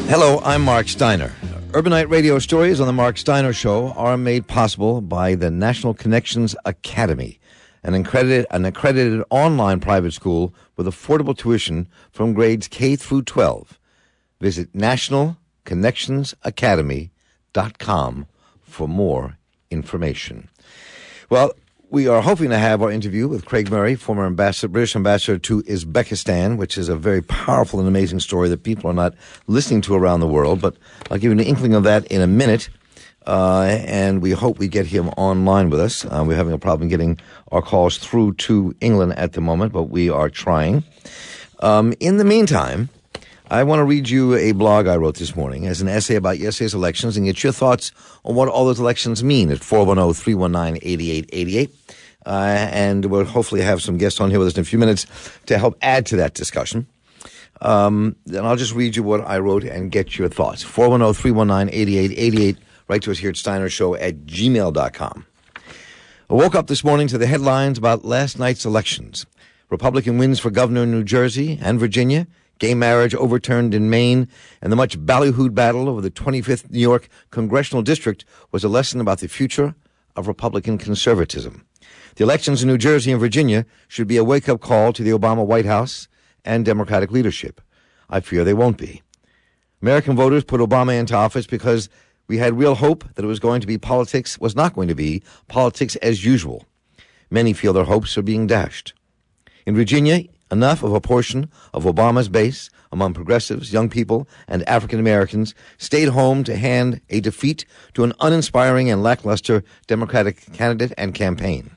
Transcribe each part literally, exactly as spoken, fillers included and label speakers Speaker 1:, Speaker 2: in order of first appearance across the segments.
Speaker 1: Hello, I'm Mark Steiner. Urbanite Radio stories on the Mark Steiner Show are made possible by the National Connections Academy, an accredited, an accredited online private school with affordable tuition from grades K through twelve. Visit national connections academy dot com for more information. Well, we are hoping to have our interview with Craig Murray, former ambassador, British ambassador to Uzbekistan, which is a very powerful and amazing story that people are not listening to around the world. But I'll give you an inkling of that in a minute. Uh, and we hope we get him online with us. Uh, we're having a problem getting our calls through to England at the moment, but we are trying. Um, in the meantime, I want to read you a blog I wrote this morning as an essay about yesterday's elections and get your thoughts on what all those elections mean at four one zero, three one nine, eight eight eight eight. Uh, and we'll hopefully have some guests on here with us in a few minutes to help add to that discussion. Um, and I'll just read you what I wrote and get your thoughts. four one zero, three one nine, eight eight eight eight. Write to us here at Steiner Show at gmail dot com. I woke up this morning to the headlines about last night's elections. Republican wins for governor in New Jersey and Virginia. Gay marriage overturned in Maine, and the much ballyhooed battle over the twenty-fifth New York congressional district was a lesson about the future of Republican conservatism. The elections in New Jersey and Virginia should be a wake-up call to the Obama White House and Democratic leadership. I fear they won't be. American voters put Obama into office because we had real hope that it was going to be politics, was not going to be politics as usual. Many feel their hopes are being dashed. In Virginia, enough of a portion of Obama's base among progressives, young people, and African Americans stayed home to hand a defeat to an uninspiring and lackluster Democratic candidate and campaign.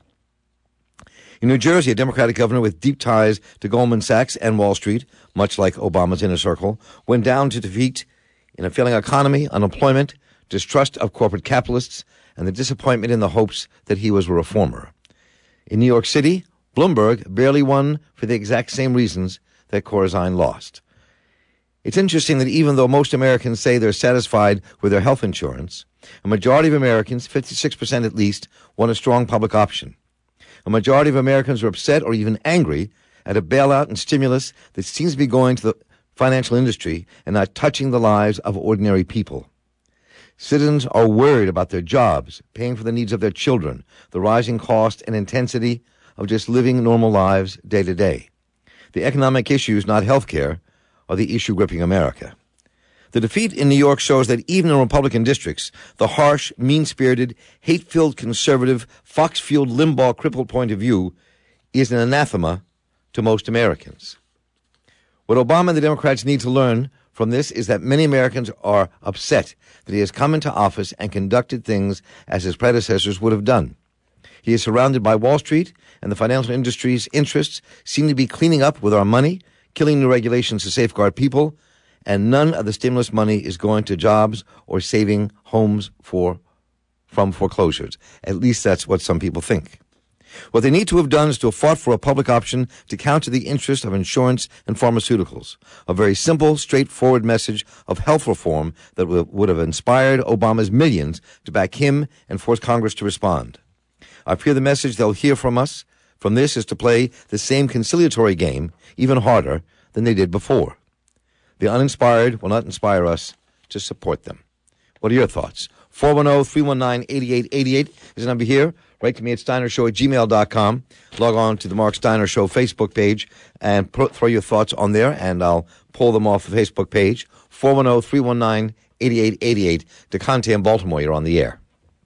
Speaker 1: In New Jersey, a Democratic governor with deep ties to Goldman Sachs and Wall Street, much like Obama's inner circle, went down to defeat in a failing economy, unemployment, distrust of corporate capitalists, and the disappointment in the hopes that he was a reformer. In New York City, Bloomberg barely won for the exact same reasons that Corzine lost. It's interesting that even though most Americans say they're satisfied with their health insurance, a majority of Americans, fifty-six percent at least, want a strong public option. A majority of Americans are upset or even angry at a bailout and stimulus that seems to be going to the financial industry and not touching the lives of ordinary people. Citizens are worried about their jobs, paying for the needs of their children, the rising cost and intensity of just living normal lives day to day. The economic issues, not health care, are the issue gripping America. The defeat in New York shows that even in Republican districts, the harsh, mean-spirited, hate-filled conservative, Fox-fueled Limbaugh crippled point of view is an anathema to most Americans. What Obama and the Democrats need to learn from this is that many Americans are upset that he has come into office and conducted things as his predecessors would have done. He is surrounded by Wall Street, and the financial industry's interests seem to be cleaning up with our money, killing new regulations to safeguard people, and none of the stimulus money is going to jobs or saving homes for from foreclosures. At least that's what some people think. What they need to have done is to have fought for a public option to counter the interest of insurance and pharmaceuticals. A very simple, straightforward message of health reform that would have inspired Obama's millions to back him and force Congress to respond. I fear the message they'll hear from us from this is to play the same conciliatory game, even harder, than they did before. The uninspired will not inspire us to support them. What are your thoughts? four one zero, three one nine, eight eight eight eight is the number here. Write to me at steiner show at gmail dot com. Log on to the Mark Steiner Show Facebook page and put, throw your thoughts on there, and I'll pull them off the Facebook page. four one zero, three one nine, eight eight eight eight. DeConte in Baltimore, you're on the air.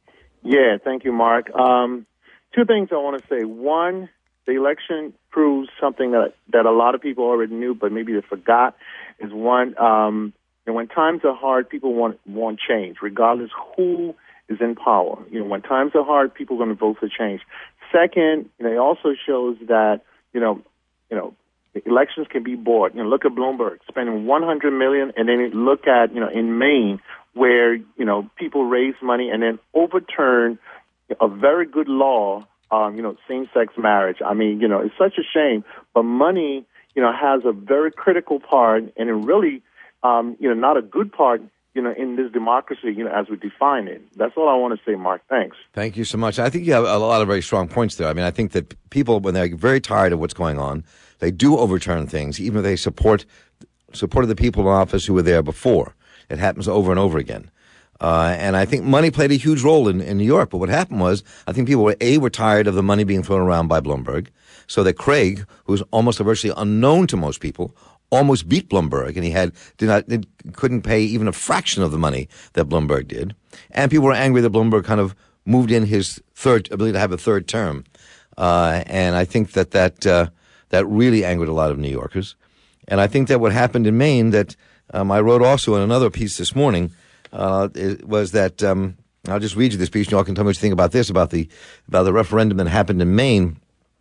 Speaker 2: Yeah, thank you, Mark. Um, two things I want to say. One, the election proves something that that a lot of people already knew, but maybe they forgot, is one, um, and when times are hard, people want want change, regardless who is in power. You know, when times are hard, people are going to vote for change. Second, you know, it also shows that, you know, you know, elections can be bought. You know, look at Bloomberg spending one hundred million dollars, and then look at, you know, in Maine where, you know, people raise money and then overturn a very good law, um, you know, same-sex marriage. I mean, you know, it's such a shame, but money, you know, has a very critical part, and it really, um, you know, not a good part, you know, in this democracy, you know, as we define it. That's all I want to say, Mark. Thanks.
Speaker 1: Thank you so much. I think you have a lot of very strong points there. I mean, I think that people, when they're very tired of what's going on, they do overturn things, even if they support supported the people in office who were there before. It happens over and over again. Uh, and I think money played a huge role in, in New York. But what happened was, I think people were, A, were tired of the money being thrown around by Bloomberg, so that Craig, who's almost virtually unknown to most people, almost beat Bloomberg, and he had did not did, couldn't pay even a fraction of the money that Bloomberg did. And people were angry that Bloomberg kind of moved in his third ability to have a third term. Uh, and I think that that, uh, that really angered a lot of New Yorkers. And I think that what happened in Maine, that um, I wrote also in another piece this morning, uh, it was that um, I'll just read you this piece, and you all can tell me what you think about this, about the about the referendum that happened in Maine.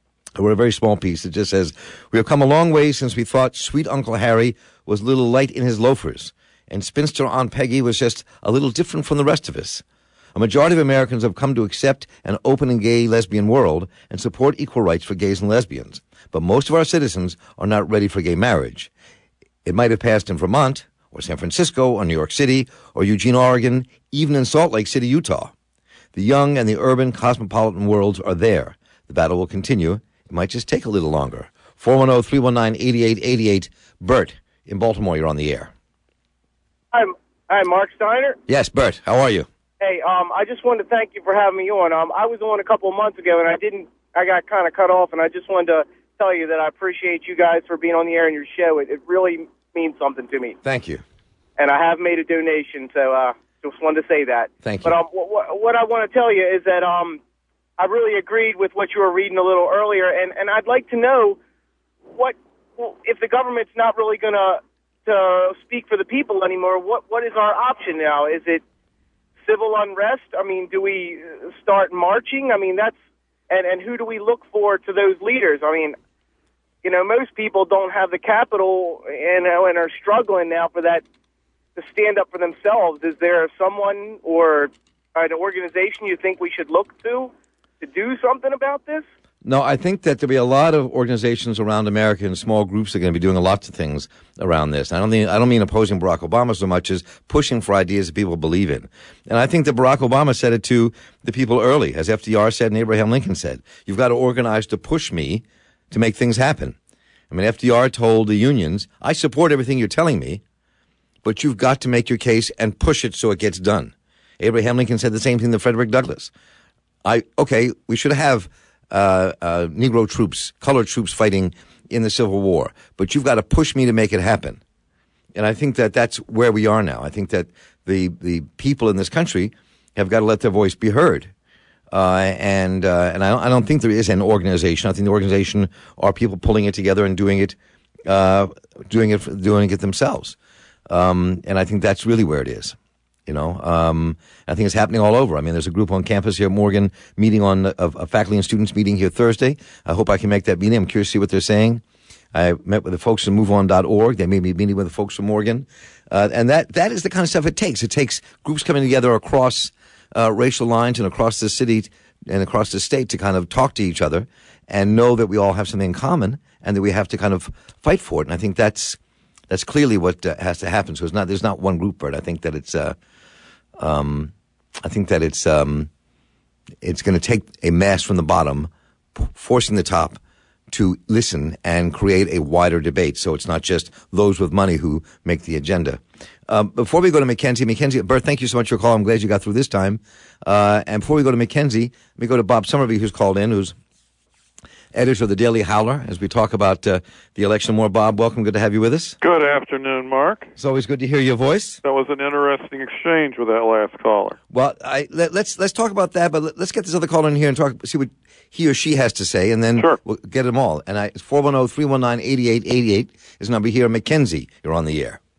Speaker 1: I wrote a very small piece that just says, "We have come a long way since we thought sweet Uncle Harry was a little light in his loafers, and spinster Aunt Peggy was just a little different from the rest of us. A majority of Americans have come to accept an open and gay lesbian world and support equal rights for gays and lesbians. But most of our citizens are not ready for gay marriage. It might have passed in Vermont, or San Francisco, or New York City, or Eugene, Oregon, even in Salt Lake City, Utah. The young and the urban cosmopolitan worlds are there. The battle will continue. It might just take a little longer." four one zero, three one nine, eight eight eight eight. Bert, in Baltimore, you're on the air.
Speaker 3: Hi, hi, Mark Steiner.
Speaker 1: Yes, Bert, how are you?
Speaker 3: Hey, um, I just wanted to thank you for having me on. Um, I was on a couple of months ago, and I didn't. I got kind of cut off, and I just wanted to tell you that I appreciate you guys for being on the air and your show. It, it really means something to me.
Speaker 1: Thank you.
Speaker 3: And I have made a donation, so uh, just wanted to say that.
Speaker 1: Thank you.
Speaker 3: But um, what, what I want to tell you is that um, I really agreed with what you were reading a little earlier, and, and I'd like to know what well, if the government's not really going to to speak for the people anymore. What what is our option now? Is it civil unrest? I mean, do we start marching? I mean, that's and and who do we look for to those leaders? I mean, you know, most people don't have the capital and and are struggling now for that to stand up for themselves. Is there someone or an organization you think we should look to to do something about this?
Speaker 1: No, I think that there'll be a lot of organizations around America and small groups that are going to be doing lots of things around this. I don't think, I don't mean opposing Barack Obama so much as pushing for ideas that people believe in. And I think that Barack Obama said it to the people early, as F D R said and Abraham Lincoln said. You've got to organize to push me to make things happen. I mean, F D R told the unions, I support everything you're telling me, but you've got to make your case and push it so it gets done. Abraham Lincoln said the same thing to Frederick Douglass. I, okay, we should have Uh, uh, Negro troops, colored troops fighting in the Civil War. But you've got to push me to make it happen. And I think that that's where we are now. I think that the the people in this country have got to let their voice be heard. Uh, and uh, and I don't, I don't think there is an organization. I think the organization are people pulling it together and doing it, uh, doing it, doing it themselves. Um, and I think that's really where it is. You know, um, I think it's happening all over. I mean, there's a group on campus here at Morgan meeting on a, a faculty and students meeting here Thursday. I hope I can make that meeting. I'm curious to see what they're saying. I met with the folks from move on dot org. They made me meeting with the folks from Morgan. Uh, and that, that is the kind of stuff it takes. It takes groups coming together across, uh, racial lines and across the city and across the state to kind of talk to each other and know that we all have something in common and that we have to kind of fight for it. And I think that's, that's clearly what uh, has to happen. So it's not, there's not one group, Bert. I think that it's, uh, Um, I think that it's um, it's going to take a mass from the bottom, p- forcing the top to listen and create a wider debate. So it's not just those with money who make the agenda. Um, before we go to Mackenzie, Mackenzie, Bert, thank you so much for your call. I'm glad you got through this time. Uh, and before we go to Mackenzie, let me go to Bob Summerby, who's called in, who's editor of the Daily Howler, as we talk about uh, the election more. Bob, welcome. Good to have you with us.
Speaker 4: Good afternoon, Mark.
Speaker 1: It's always good to hear your voice.
Speaker 4: That was an interesting exchange with that last caller.
Speaker 1: Well, I, let, let's let's talk about that, but let, let's get this other caller in here and talk, see what he or she has to say, and then
Speaker 4: sure.
Speaker 1: We'll get them all. And I, it's four one zero, three one nine, eight eight eight eight is the number here. Mackenzie, you're on the air.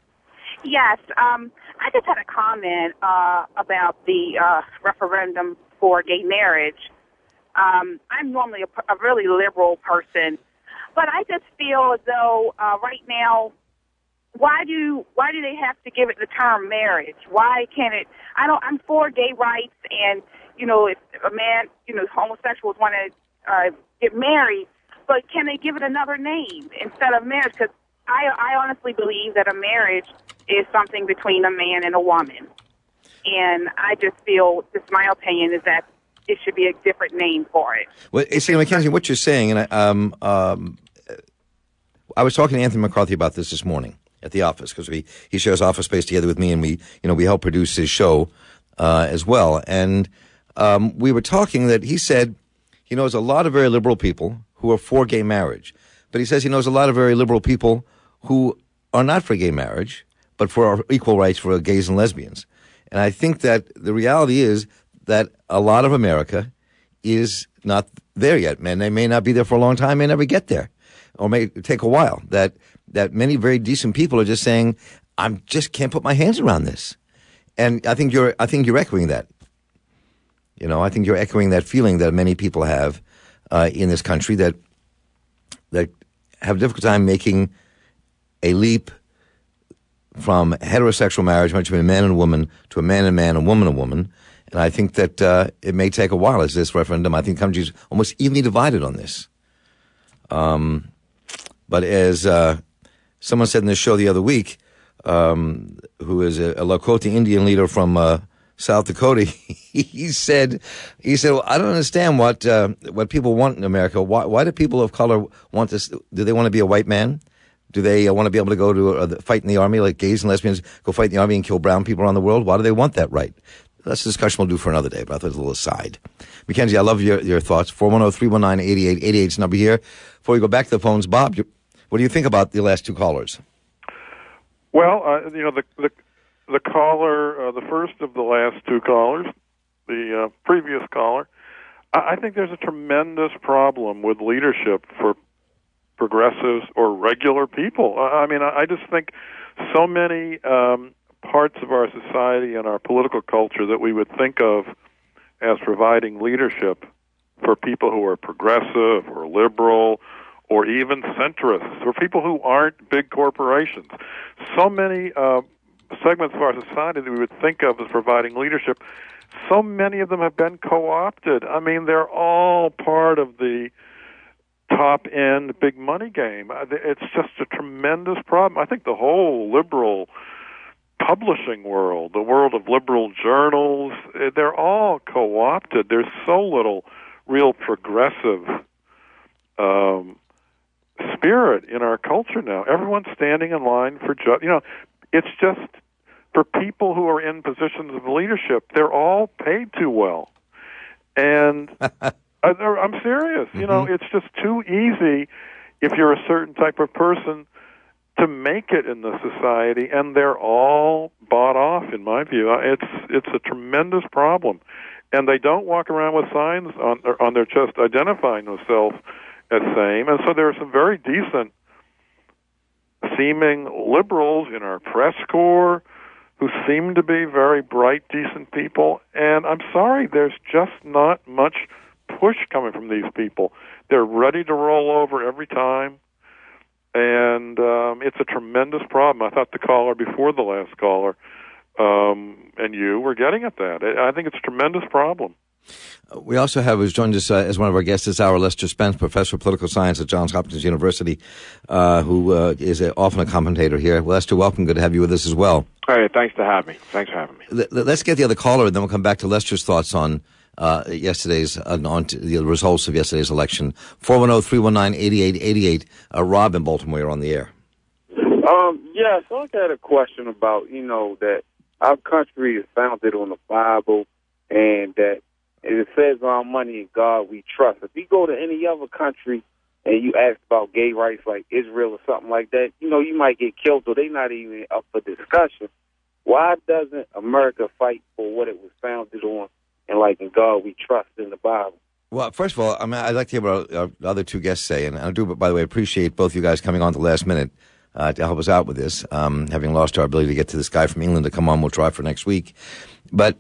Speaker 5: Yes, um, I just had a comment uh, about the uh, referendum for gay marriage. Um, I'm normally a, a really liberal person, but I just feel as though uh, right now, why do why do they have to give it the term marriage? Why can't it? I don't. I'm for gay rights, and you know, if a man, you know, homosexuals want to uh, get married, but can they give it another name instead of marriage? Because I, I honestly believe that a marriage is something between a man and a woman, and I just feel, just my opinion, is that it should be a different name for it.
Speaker 1: Well, see, Mackenzie, what you're saying, and I, um, um, I was talking to Anthony McCarthy about this this morning, at the office because we he shares office space together with me, and we you know we help produce his show uh, as well. And um, we were talking that he said he knows a lot of very liberal people who are for gay marriage, but he says he knows a lot of very liberal people who are not for gay marriage, but for equal rights for gays and lesbians. And I think that the reality is that a lot of America is not there yet. And they may not be there for a long time, may never get there, or may take a while. That that many very decent people are just saying, I just can't put my hands around this. And I think you're I think you're echoing that. You know, I think you're echoing that feeling that many people have uh, in this country that that have a difficult time making a leap from heterosexual marriage, between a man and a woman, to a man and man, a woman and woman. And I think that uh, it may take a while as this referendum. I think the country's almost evenly divided on this. Um, but as uh, someone said in this show the other week, um, who is a, a Lakota Indian leader from uh, South Dakota, he said, he said, well, I don't understand what uh, what people want in America. Why, why do people of color want this? Do they want to be a white man? Do they uh, want to be able to go to uh, fight in the army like gays and lesbians go fight in the army and kill brown people around the world? Why do they want that right? That's a discussion we'll do for another day, but I thought it was a little aside. Mackenzie, I love your, your thoughts. four one zero, three one nine, eight eight eight eight is the number here. Before we go back to the phones, Bob, you, what do you think about the last two callers?
Speaker 4: Well, uh, you know, the the, the caller, uh, the first of the last two callers, the uh, previous caller, I, I think there's a tremendous problem with leadership for progressives or regular people. I, I mean, I, I just think so many um, parts of our society and our political culture that we would think of as providing leadership for people who are progressive or liberal or even centrists or people who aren't big corporations. So many uh, segments of our society that we would think of as providing leadership, so many of them have been co-opted. I mean, they're all part of the top-end big money game. It's just a tremendous problem. I think the whole liberal publishing world, the world of liberal journals, they're all co-opted. There's so little real progressive um, spirit in our culture now. Everyone's standing in line for ju- you know, it's just for people who are in positions of leadership, they're all paid too well. And I'm serious. You know, mm-hmm. It's just too easy if you're a certain type of person to make it in the society, and they're all bought off, in my view. It's it's a tremendous problem. And they don't walk around with signs on their, on their chest identifying themselves as same. And so there are some very decent seeming liberals in our press corps who seem to be very bright, decent people. And I'm sorry, there's just not much push coming from these people. They're ready to roll over every time. And um, it's a tremendous problem. I thought the caller before the last caller um, and you were getting at that. I think it's a tremendous problem.
Speaker 1: We also have, who's joined us uh, as one of our guests this hour, Lester Spence, professor of political science at Johns Hopkins University, uh, who uh, is a, often a commentator here. Lester, welcome. Good to have you with us as well.
Speaker 6: All right, thanks to have me. Thanks for having me.
Speaker 1: L- let's get the other caller, and then we'll come back to Lester's thoughts on uh, yesterday's, uh, on t- the results of yesterday's election. four one zero, three one nine, eight eight eight eight. Uh, Rob in Baltimore, you're on the air.
Speaker 7: Um, yeah, so I had a question about, you know, that our country is founded on the Bible, and that it says on money in God we trust. If you go to any other country and you ask about gay rights like Israel or something like that, you know, you might get killed, so they're not even up for discussion. Why doesn't America fight for what it was founded on, and like in God we trust in the Bible?
Speaker 1: Well, first of all, I mean, I'd like to hear what our other two guests say, and I do, but by the way, appreciate both you guys coming on at the last minute uh, to help us out with this. Um, having lost our ability to get to this guy from England to come on, we'll try for next week. But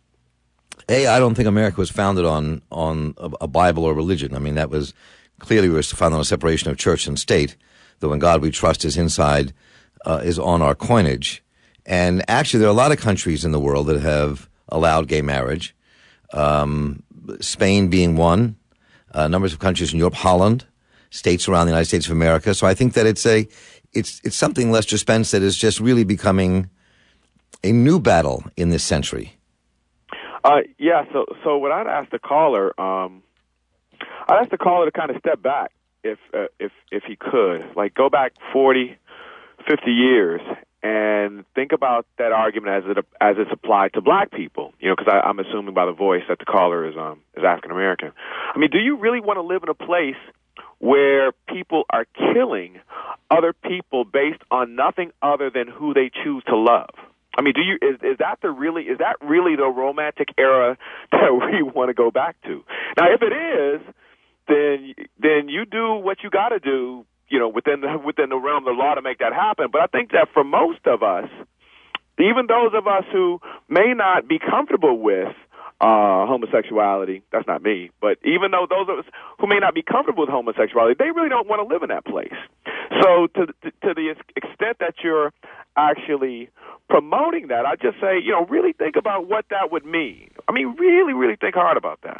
Speaker 1: A, I don't think America was founded on on a, a Bible or religion. I mean, that was clearly was founded on a separation of church and state. Though in God we trust is inside, uh, is on our coinage. And actually, there are a lot of countries in the world that have allowed gay marriage. Um, Spain being one, uh, numbers of countries in Europe, Holland, states around the United States of America. So I think that it's a, it's it's something, Lester Spence, that is just really becoming a new battle in this century.
Speaker 6: Uh, yeah, so so what I'd ask the caller, um, I'd ask the caller to kind of step back if uh, if if he could, like go back forty, fifty years and think about that argument as it as it's applied to black people. You know, because I'm assuming by the voice that the caller is um is African American. I mean, do you really want to live in a place where people are killing other people based on nothing other than who they choose to love? I mean, do you is is that the really is that really the romantic era that we want to go back to? Now, if it is, then then you do what you got to do, you know, within the within the realm of the law to make that happen. But I think that for most of us, even those of us who may not be comfortable with uh, homosexuality, that's not me, but even though those of us who may not be comfortable with homosexuality, they really don't want to live in that place. So to to, to the extent that you're actually promoting that, I just say, you know, really think about what that would mean. I mean, really, really think hard about that.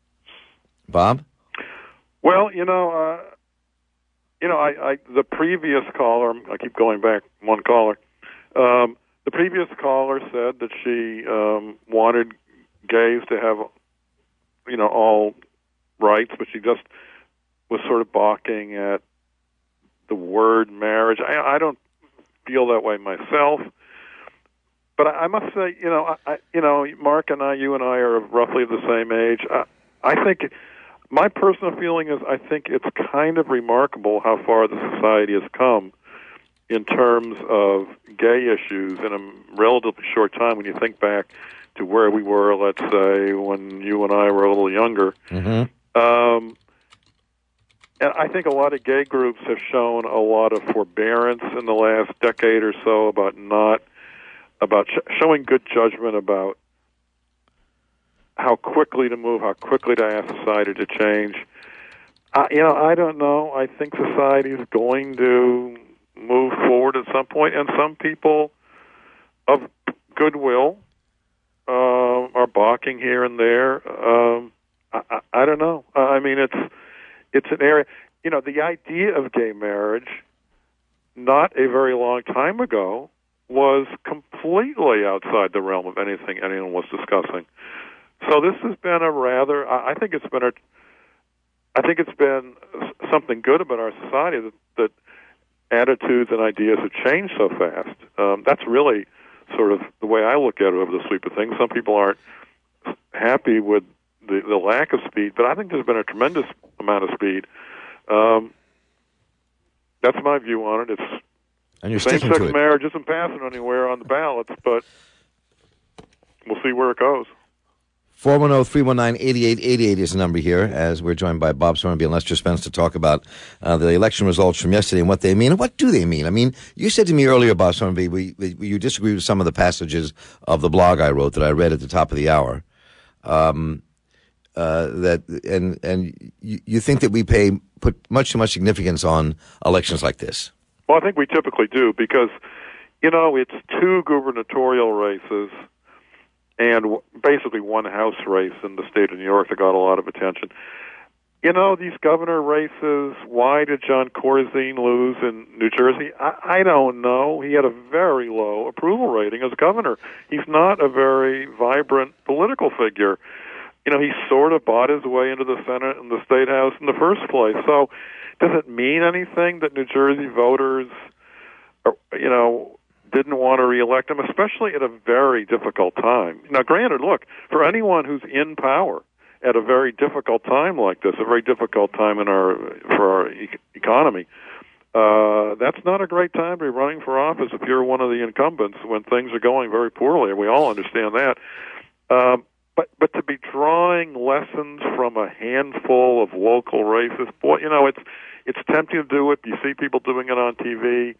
Speaker 1: Bob?
Speaker 4: Well, you know, uh, you know, I, I the previous caller, I keep going back one caller, um, the previous caller said that she um, wanted gays to have, you know, all rights, but she just was sort of balking at the word marriage. I, I don't feel that way myself. But I must say, you know, I, you know, Mark and I, you and I are roughly the same age. I, I think my personal feeling is I think it's kind of remarkable how far the society has come in terms of gay issues in a relatively short time. When you think back to where we were, let's say, when you and I were a little younger.
Speaker 1: Mm-hmm.
Speaker 4: Um, and I think a lot of gay groups have shown a lot of forbearance in the last decade or so about not about sh- showing good judgment about how quickly to move, how quickly to ask society to change. Uh, you know, I don't know. I think society is going to move forward at some point, and some people of goodwill uh, are balking here and there. Um, I, I, I don't know. I mean, it's it's an area. You know, the idea of gay marriage, not a very long time ago, was completely outside the realm of anything anyone was discussing. So this has been a rather, I think it's been a, I think it's been something good about our society that, that attitudes and ideas have changed so fast. Um, that's really sort of the way I look at it over the sweep of things. Some people aren't happy with the, the lack of speed, but I think there's been a tremendous amount of speed. Um, that's my view on it. It's
Speaker 1: And you're sticking
Speaker 4: same-sex
Speaker 1: to it.
Speaker 4: marriage isn't passing anywhere on the ballots, but we'll see where it goes.
Speaker 1: four one zero, three one nine, eight eight eight eight is the number here, as we're joined by Bob Sornby and Lester Spence to talk about uh, the election results from yesterday and what they mean. And what do they mean? I mean, you said to me earlier, Bob Sornby, we, we, you disagree with some of the passages of the blog I wrote that I read at the top of the hour. Um, uh, that and and you, you think that we pay put much too much significance on elections like this.
Speaker 4: Well, I think we typically do because, you know, it's two gubernatorial races and w- basically one House race in the state of New York that got a lot of attention. You know, these governor races, why did John Corzine lose in New Jersey? I, I don't know. He had a very low approval rating as governor. He's not a very vibrant political figure. You know, he sort of bought his way into the Senate and the State House in the first place. So does it mean anything that New Jersey voters, are, you know, didn't want to reelect him, especially at a very difficult time? Now, granted, look, for anyone who's in power at a very difficult time like this, a very difficult time in our for our e- economy, uh, that's not a great time to be running for office if you're one of the incumbents when things are going very poorly, and we all understand that. Um, But but to be drawing lessons from a handful of local races, boy, you know, it's it's tempting to do it. You see people doing it on T V.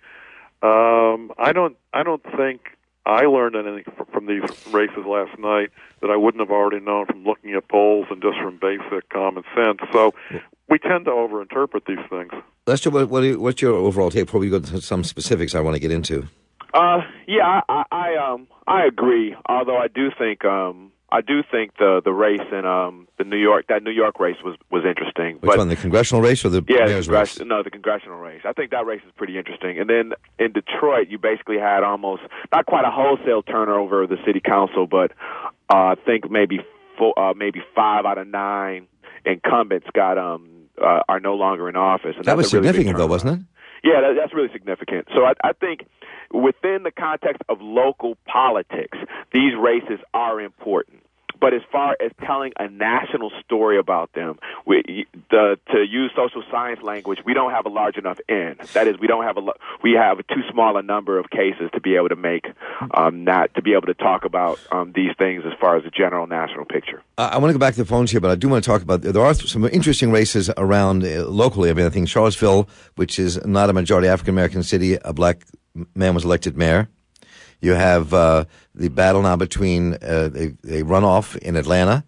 Speaker 4: Um, I don't I don't think I learned anything from these races last night that I wouldn't have already known from looking at polls and just from basic common sense. So we tend to overinterpret these things.
Speaker 1: Lester, what, what, what's your overall take before we go to some specifics I want to get into?
Speaker 6: Uh, yeah, I, I um I agree. Although I do think um. I do think the the race in um the New York that New York race was, was interesting.
Speaker 1: Which
Speaker 6: but,
Speaker 1: one, the congressional race or the
Speaker 6: yeah,
Speaker 1: mayor's
Speaker 6: the
Speaker 1: race?
Speaker 6: No, the congressional race. I think that race is pretty interesting. And then in Detroit, you basically had almost not quite a wholesale turnover of the city council, but uh, I think maybe four, uh, maybe five out of nine incumbents got um uh, are no longer in office. And
Speaker 1: That was
Speaker 6: that's a really big
Speaker 1: significant, though, wasn't it?
Speaker 6: Yeah, that, that's really significant. So I, I think within the context of local politics, these races are important. But as far as telling a national story about them, we, the, to use social science language, we don't have a large enough N. That is, we don't have a we have a too small a number of cases to be able to make um, not to be able to talk about um, these things as far as the general national picture.
Speaker 1: Uh, I want to go back to the phones here, but I do want to talk about there are some interesting races around uh, locally. I mean, I think Charlottesville, which is not a majority African American city, a black man was elected mayor. You have uh, the battle now between uh, a, a runoff in Atlanta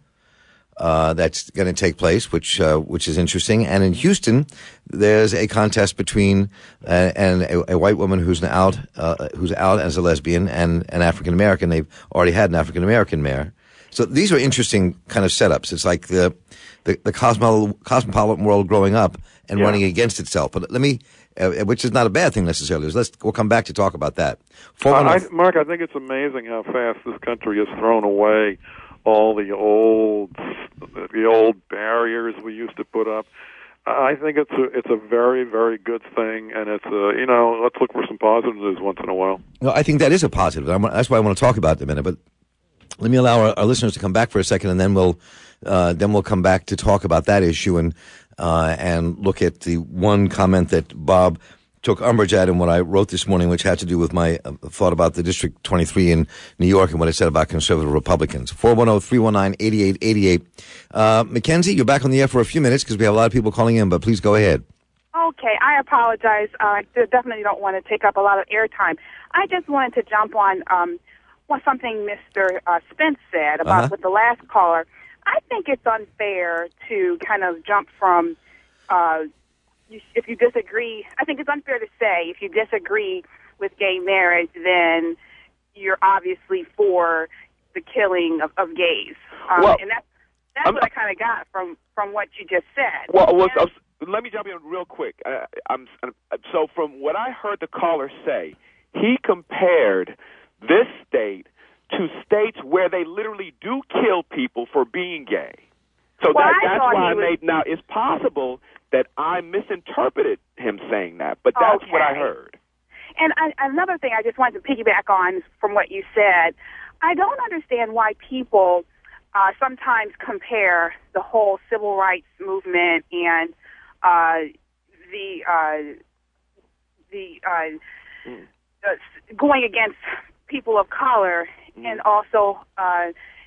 Speaker 1: uh, that's going to take place, which uh, which is interesting. And in Houston, there's a contest between uh, and a, a white woman who's out uh, who's out as a lesbian and an African American. They've already had an African American mayor. So these are interesting kind of setups. It's like the the, the cosmo, cosmopolitan world growing up and yeah. running against itself. But let me. Uh, which is not a bad thing necessarily. Let's we'll come back to talk about that.
Speaker 4: Uh, I, Mark, I think it's amazing how fast this country has thrown away all the old the old barriers we used to put up. I think it's a it's a very very good thing, and it's a you know let's look for some positives once in a while.
Speaker 1: No, I think that is a positive. I'm, that's why I want to talk about it in a minute. But let me allow our, our listeners to come back for a second, and then we'll uh, then we'll come back to talk about that issue and. Uh, and look at the one comment that Bob took umbrage at in what I wrote this morning, which had to do with my uh, thought about the District twenty-three in New York and what I said about conservative Republicans. four one zero, three one nine, eight eight eight eight. Uh, Mackenzie, you're back on the air for a few minutes because we have a lot of people calling in, but please go ahead.
Speaker 5: Okay, I apologize. Uh, I definitely don't want to take up a lot of airtime. I just wanted to jump on um, what something Mister Uh, Spence said about
Speaker 1: Uh-huh.
Speaker 5: with the last caller. I think it's unfair to kind of jump from, uh, you, if you disagree, I think it's unfair to say if you disagree with gay marriage, then you're obviously for the killing of, of gays. Um,
Speaker 6: well,
Speaker 5: and that's, that's
Speaker 6: I'm,
Speaker 5: what I kind of got from, from what you just said.
Speaker 6: Well, well
Speaker 5: and,
Speaker 6: so, let me jump in real quick. Uh, I'm, so from what I heard the caller say, he compared this state to states where they literally do kill people for being gay. So
Speaker 5: well,
Speaker 6: that,
Speaker 5: I
Speaker 6: that's why I
Speaker 5: was...
Speaker 6: made. Now, it's possible that I misinterpreted him saying that, but that's
Speaker 5: okay.
Speaker 6: what I heard.
Speaker 5: And I, another thing I just wanted to piggyback on from what you said, I don't understand why people uh, sometimes compare the whole civil rights movement and uh, the uh, the uh, mm. uh, going against people of color. Mm. And also uh,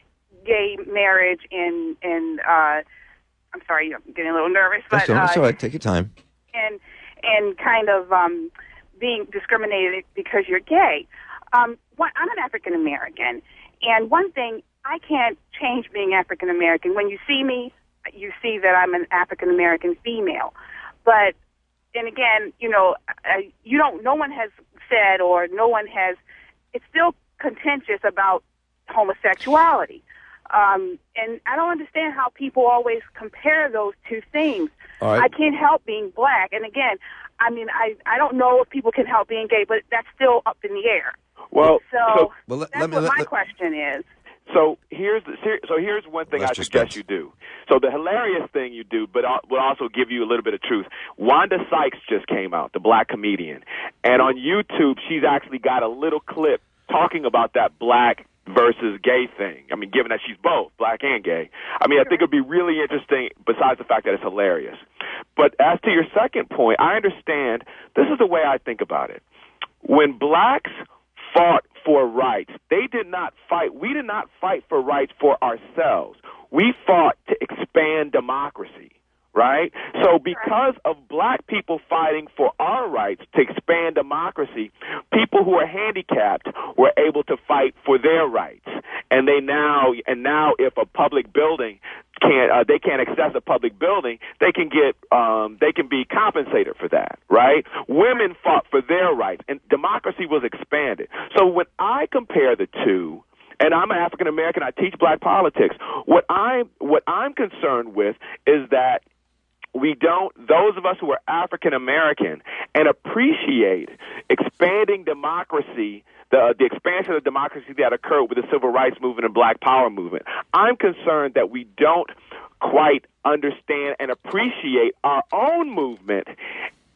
Speaker 5: gay marriage and, and uh, I'm sorry, I'm getting a little nervous.
Speaker 1: That's
Speaker 5: but
Speaker 1: all right.
Speaker 5: uh,
Speaker 1: It's all right. Take your time.
Speaker 5: And, and kind of um, being discriminated because you're gay. Um, what, I'm an African-American, and one thing, I can't change being African-American. When you see me, you see that I'm an African-American female. But, and again, you know, I, you don't, no one has said or no one has, it's still contentious about homosexuality. Um, and I don't understand how people always compare those two things.
Speaker 1: All right.
Speaker 5: I can't help being black. And again, I mean, I, I don't know if people can help being gay, but that's still up in the air.
Speaker 6: Well,
Speaker 5: so,
Speaker 6: so
Speaker 1: well, let,
Speaker 5: that's
Speaker 1: let me,
Speaker 5: what
Speaker 1: let,
Speaker 5: my
Speaker 1: let,
Speaker 5: question is.
Speaker 6: So here's the, so here's one thing
Speaker 1: Let's
Speaker 6: I
Speaker 1: just
Speaker 6: suggest
Speaker 1: get.
Speaker 6: you do. So the hilarious thing you do, but will also give you a little bit of truth. Wanda Sykes just came out, the black comedian, and on YouTube she's actually got a little clip talking about that black versus gay thing. I mean, given that she's both black and gay, I mean, I think it'd be really interesting. Besides the fact that it's hilarious, but as to your second point, I understand. This is the way I think about it. When blacks fought for rights, they did not fight. We did not fight for rights for ourselves. We fought to expand democracy, right? So because of black people fighting for our rights to expand democracy, people who are handicapped were able to fight for their rights. And they now, and now if a public building can't, uh, they can't access a public building, they can get, um, they can be compensated for that, right? Women fought for their rights, and democracy was expanded. So when I compare the two, and I'm an African American, I teach black politics. What I'm, what I'm concerned with is that we don't, those of us who are African American and appreciate expanding democracy, the the expansion of democracy that occurred with the civil rights movement and black power movement, I'm concerned that we don't quite understand and appreciate our own movement and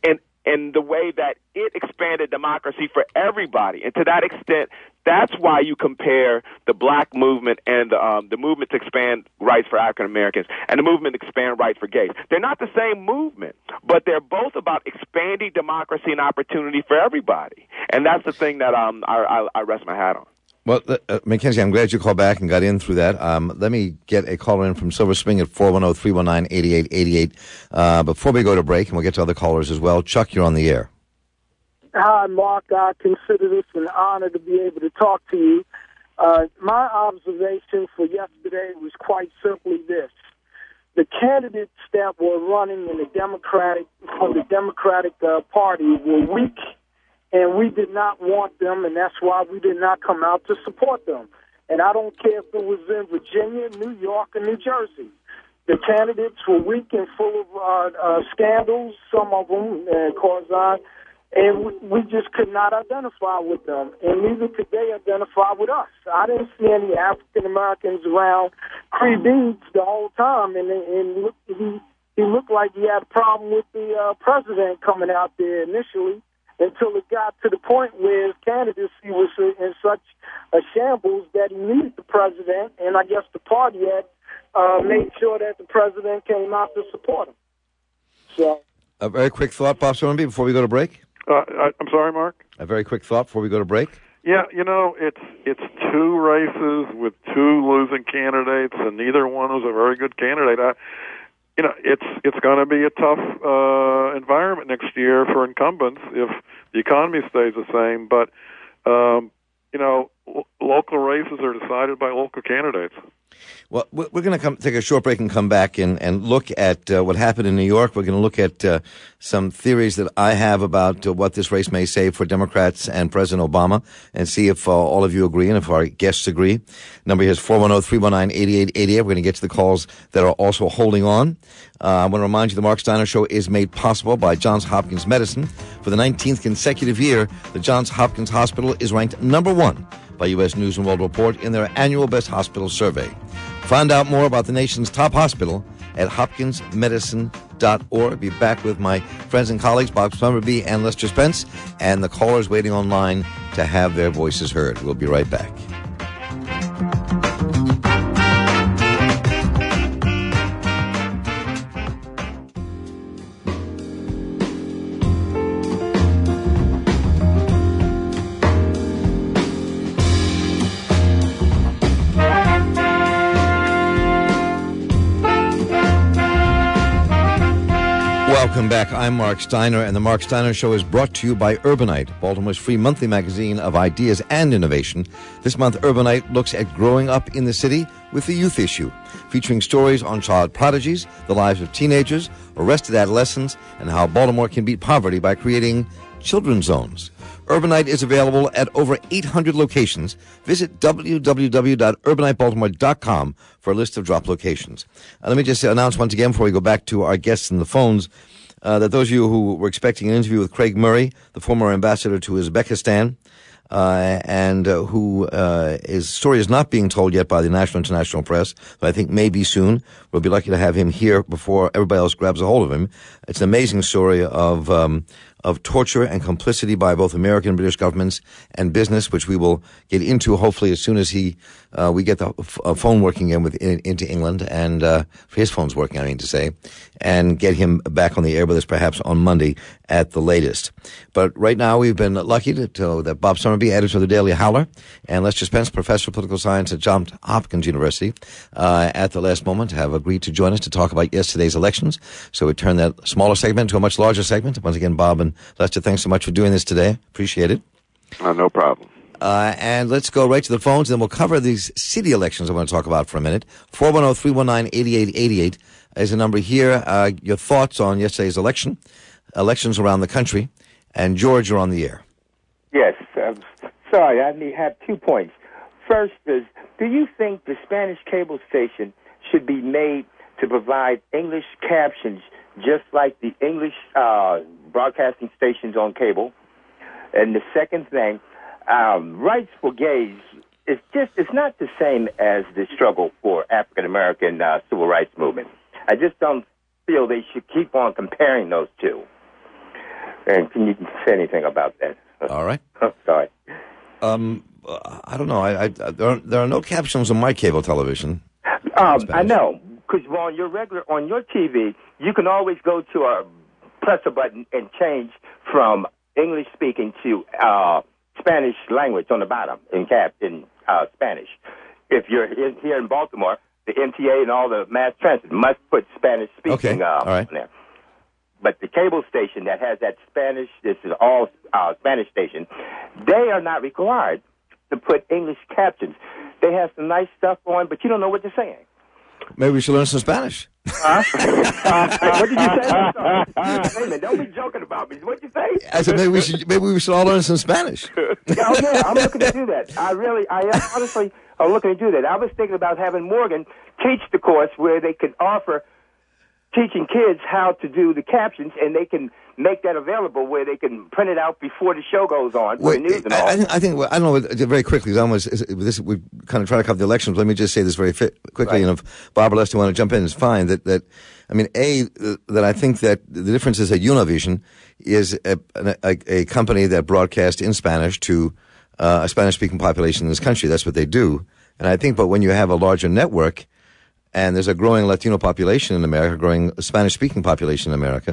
Speaker 6: in the way that it expanded democracy for everybody. And to that extent, that's why you compare the black movement and the, um, the movement to expand rights for African Americans and the movement to expand rights for gays. They're not the same movement, but they're both about expanding democracy and opportunity for everybody. And that's the thing that um, I, I, I rest my hat on.
Speaker 1: Well, uh, Mackenzie, I'm glad you called back and got in through that. Um, let me get a caller in from Silver Spring at four one zero, three one nine, eight eight eight eight. Uh, before we go to break, and we'll get to other callers as well. Chuck, you're on the air.
Speaker 8: Hi, Mark. I consider this an honor to be able to talk to you. Uh, my observation for yesterday was quite simply this. The candidates that were running in the Democratic, for the Democratic uh, Party were weak, and we did not want them, and that's why we did not come out to support them. And I don't care if it was in Virginia, New York, or New Jersey. The candidates were weak and full of uh, uh, scandals, some of them, uh, Corzine, and we, we just could not identify with them, and neither could they identify with us. I didn't see any African Americans around Cree Beads the whole time, and, and look, he, he looked like he had a problem with the uh, president coming out there initially, until it got to the point where his candidacy was in such a shambles that he needed the president, and I guess the party had uh, made sure that the president came out to support him. So,
Speaker 1: a very quick thought, Bob Stormby, before we go to break.
Speaker 4: Uh, I, I'm sorry, Mark?
Speaker 1: A very quick thought before we go to break.
Speaker 4: Yeah, you know, it's it's two races with two losing candidates, and neither one was a very good candidate. I, you know, it's it's going to be a tough uh, environment next year for incumbents if the economy stays the same. But, um, you know, l- local races are decided by local candidates.
Speaker 1: Well, we're going to come take a short break and come back and, and look at uh, what happened in New York. We're going to look at uh, some theories that I have about uh, what this race may say for Democrats and President Obama, and see if uh, all of you agree and if our guests agree. Number here is four one zero, three one nine, eight eight eight eight. We're going to get to the calls that are also holding on. Uh, I want to remind you the Mark Steiner Show is made possible by Johns Hopkins Medicine. For the nineteenth consecutive year, the Johns Hopkins Hospital is ranked number one by U S News and World Report in their annual Best Hospital Survey. Find out more about the nation's top hospital at hopkins medicine dot org. I'll be back with my friends and colleagues, Bob Summerby and Lester Spence, and the callers waiting online to have their voices heard. We'll be right back. Welcome back. I'm Mark Steiner, and the Mark Steiner Show is brought to you by Urbanite, Baltimore's free monthly magazine of ideas and innovation. This month, Urbanite looks at growing up in the city with the youth issue, featuring stories on child prodigies, the lives of teenagers, arrested adolescents, and how Baltimore can beat poverty by creating children's zones. Urbanite is available at over eight hundred locations. Visit w w w dot urbanite baltimore dot com for a list of drop locations. Uh, let me just announce once again before we go back to our guests in the phones uh, that those of you who were expecting an interview with Craig Murray, the former ambassador to Uzbekistan, uh, and uh, who uh, his story is not being told yet by the national and international press, but I think maybe soon. We'll be lucky to have him here before everybody else grabs a hold of him. It's an amazing story of um, of torture and complicity by both American and British governments and business, which we will get into hopefully as soon as he uh, we get the f- uh, phone working again with in, into England, and uh, his phone's working, I mean to say, and get him back on the air with us perhaps on Monday at the latest. But right now we've been lucky to, to that Bob Summerby, editor of the Daily Howler, and Lester Spence, professor of political science at Johns Hopkins University, uh, at the last moment have agreed to join us to talk about yesterday's elections. So we turn that smaller segment to a much larger segment. Once again, Bob and Lester, thanks so much for doing this today. Appreciate it.
Speaker 6: Uh, no problem.
Speaker 1: Uh, and let's go right to the phones, and then we'll cover these city elections I want to talk about for a minute. four one zero, three one nine, eight eight eight eight is a number here. Uh, your thoughts on yesterday's election, elections around the country. And George, you're on the air.
Speaker 9: Yes. Um, sorry, I need have two points. First is, do you think the Spanish cable station should be made to provide English captions just like the English uh, broadcasting stations on cable? And the second thing, um, rights for gays is just, it's not the same as the struggle for African-American uh, civil rights movement. I just don't feel they should keep on comparing those two. And can you say anything about that?
Speaker 1: All right.
Speaker 9: Sorry.
Speaker 1: Um, I don't know. I, I there, are, there are no captions on my cable television.
Speaker 9: Um, I know, because on your regular on your T V, you can always go to a press a button and change from English speaking to uh, Spanish language on the bottom in cap in uh, Spanish. If you're in, here in Baltimore, the M T A and all the mass transit must put Spanish speaking
Speaker 1: okay.
Speaker 9: uh,
Speaker 1: all right.
Speaker 9: on there. But the cable station that has that Spanish, this is all uh, Spanish station, they are not required to put English captions. They have some nice stuff on, but you don't know what they're saying.
Speaker 1: Maybe we should learn some Spanish.
Speaker 9: Huh? uh, what did you say? Wait a minute, don't be joking about me. What did you say?
Speaker 1: I said maybe we should maybe we should all learn some Spanish.
Speaker 9: Oh yeah, I'm looking to do that. I really, I honestly am looking to do that. I was thinking about having Morgan teach the course where they could offer teaching kids how to do the captions, and they can make that available where they can print it out before the show goes on for
Speaker 1: Wait,
Speaker 9: the news and all.
Speaker 1: I, I think, I think well, I don't know, very quickly, almost, this, we kind of try to cover the elections. Let me just say this very fi- quickly, right. And if Bob or Lester want to jump in, it's fine. That, that I mean, A, that I think that the difference is that Univision is a, a, a company that broadcasts in Spanish to uh, a Spanish-speaking population in this country. That's what they do. And I think, but when you have a larger network, and there's a growing Latino population in America, growing Spanish-speaking population in America,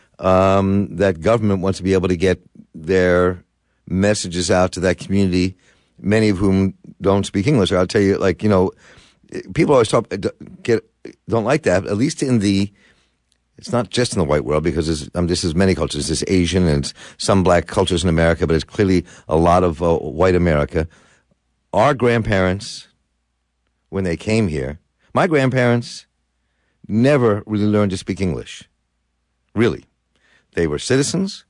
Speaker 1: um, that government wants to be able to get their messages out to that community, many of whom don't speak English. I'll tell you, like, you know, people always talk, get, don't like that. At least in the, it's not just in the white world, because there's, um, this is many cultures. There's Asian and some black cultures in America, but it's clearly a lot of uh, white America. Our grandparents, when they came here, my grandparents never really learned to speak English. Really. They were citizens,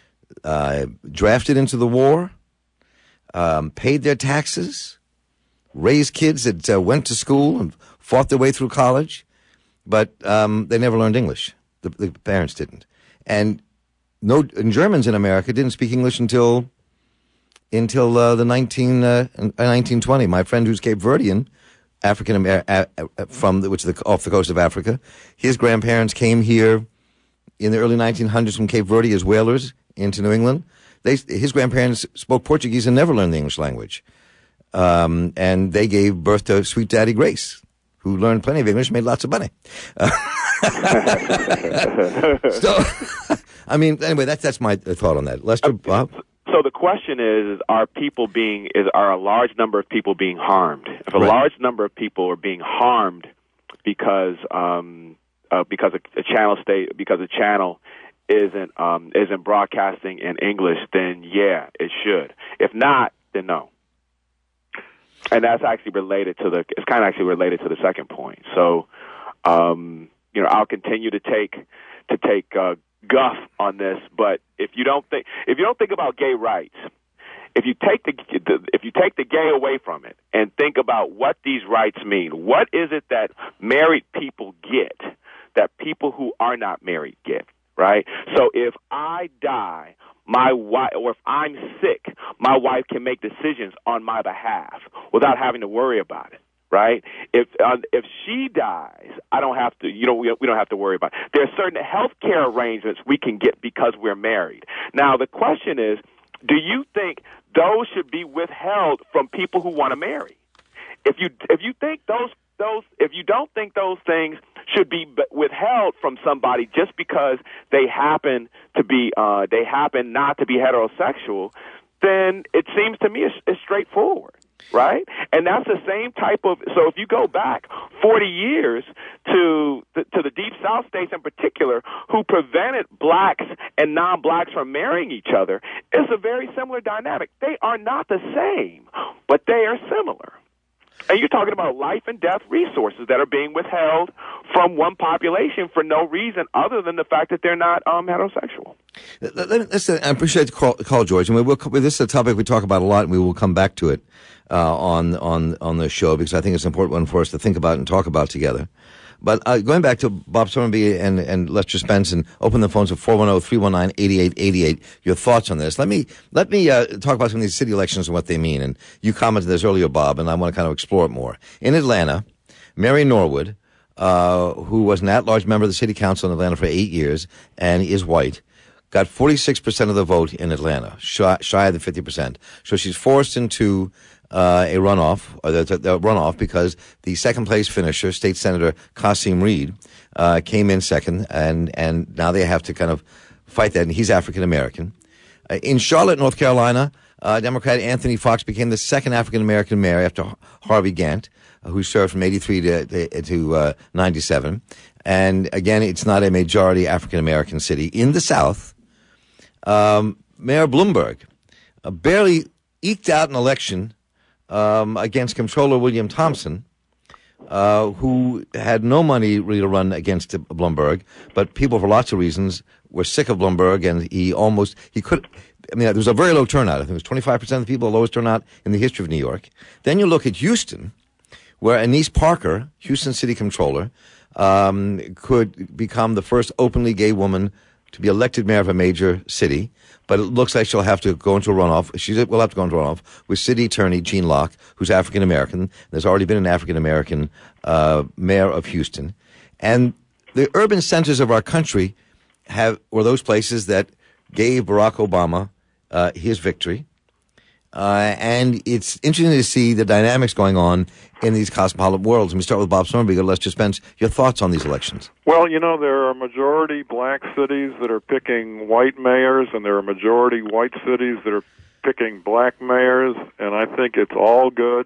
Speaker 1: uh, drafted into the war, um, paid their taxes, raised kids that uh, went to school and fought their way through college, but um, they never learned English. The, the parents didn't. And no, and Germans in America didn't speak English until until uh, the nineteen, uh, nineteen twenty. My friend who's Cape Verdean, African American, from the, which is the, off the coast of Africa. His grandparents came here in the early nineteen hundreds from Cape Verde as whalers into New England. They, his grandparents spoke Portuguese and never learned the English language. Um, and they gave birth to Sweet Daddy Grace, who learned plenty of English and made lots of money. Uh, so, I mean, anyway, that's that's my thought on that. Lester, Bob?
Speaker 6: So the question is, are people being, is are a large number of people being harmed? If a
Speaker 1: right.
Speaker 6: large number of people are being harmed because um, uh, because a, a channel state because a channel isn't um, isn't broadcasting in English, then yeah, it should. If not, then no. And that's actually related to the. It's kind of actually related to the second point. So, um, you know, I'll continue to take to take. Uh, guff on this, but if you don't think if you don't think about gay rights, if you take the, the if you take the gay away from it and think about what these rights mean, what is it that married people get that people who are not married get, right? So if I die, my wife, or if I'm sick, my wife can make decisions on my behalf without having to worry about it. Right? If uh, if she dies, I don't have to. You know, we we don't have to worry about it. There are certain health care arrangements we can get because we're married. Now, the question is, do you think those should be withheld from people who want to marry? If you if you think those those if you don't think those things should be withheld from somebody just because they happen to be uh, they happen not to be heterosexual, then it seems to me it's, it's straightforward. Right? And that's the same type of, so if you go back forty years to the, to the Deep South states in particular, who prevented blacks and non-blacks from marrying each other, it's a very similar dynamic. They are not the same, but they are similar. And you're talking about life and death resources that are being withheld from one population for no reason other than the fact that they're not um, heterosexual.
Speaker 1: Let's, I appreciate the call, call George. And we will, this is a topic we talk about a lot, and we will come back to it uh, on on on the show, because I think it's an important one for us to think about and talk about together. But uh, going back to Bob Sornby and, and Lester Spence, and open the phones at four one zero, three one nine, eight eight eight eight. Your thoughts on this? Let me let me uh, talk about some of these city elections and what they mean. And you commented this earlier, Bob, and I want to kind of explore it more. In Atlanta, Mary Norwood, uh, who was an at-large member of the city council in Atlanta for eight years and is white, got forty-six percent of the vote in Atlanta, shy, shy of the fifty percent. So she's forced into uh, a runoff, or the, the runoff, because the second place finisher, State Senator Qasim Reed, uh, came in second, and, and now they have to kind of fight that, and he's African American. Uh, in Charlotte, North Carolina, uh, Democrat Anthony Fox became the second African American mayor after Harvey Gantt, uh, who served from eighty-three to, to uh, ninety-seven. And again, it's not a majority African American city. In the South, um, Mayor Bloomberg uh, barely eked out an election um, against Comptroller William Thompson, uh, who had no money really to run against Bloomberg, but people, for lots of reasons, were sick of Bloomberg, and he almost, he could, I mean, there was a very low turnout. I think it was twenty-five percent of the people, the lowest turnout in the history of New York. Then you look at Houston, where Anise Parker, Houston City Comptroller, um, could become the first openly gay woman to be elected mayor of a major city, but it looks like she'll have to go into a runoff. She will have to go into a runoff with City Attorney Gene Locke, who's African American. There's already been an African American uh, mayor of Houston, and the urban centers of our country have were those places that gave Barack Obama uh, his victory. Uh, and it's interesting to see the dynamics going on in these cosmopolitan worlds. And we start with Bob Somerby. Lester Spence, your thoughts on these elections?
Speaker 4: Well, you know, there are majority black cities that are picking white mayors, and there are majority white cities that are picking black mayors, and I think it's all good.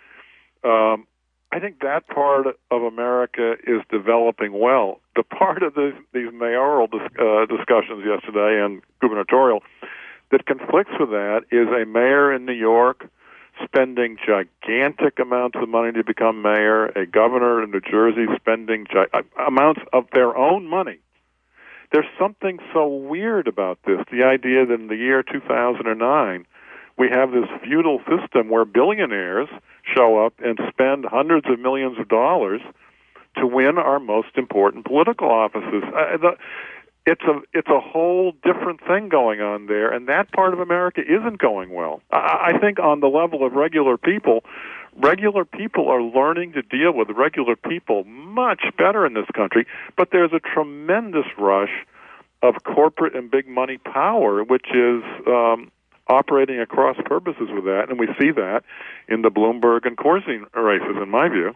Speaker 4: Um, I think that part of America is developing well. The part of this, these mayoral dis- uh, discussions yesterday and gubernatorial that conflicts with that is a mayor in New York spending gigantic amounts of money to become mayor, a governor in New Jersey spending gi- amounts of their own money. There's something so weird about this, the idea that in the year two thousand nine, we have this feudal system where billionaires show up and spend hundreds of millions of dollars to win our most important political offices. Uh, the, It's a it's a whole different thing going on there, and that part of America isn't going well. I, I think on the level of regular people, regular people are learning to deal with regular people much better in this country, but there's a tremendous rush of corporate and big money power, which is um, operating at cross purposes with that, and we see that in the Bloomberg and Corzine races, in my view.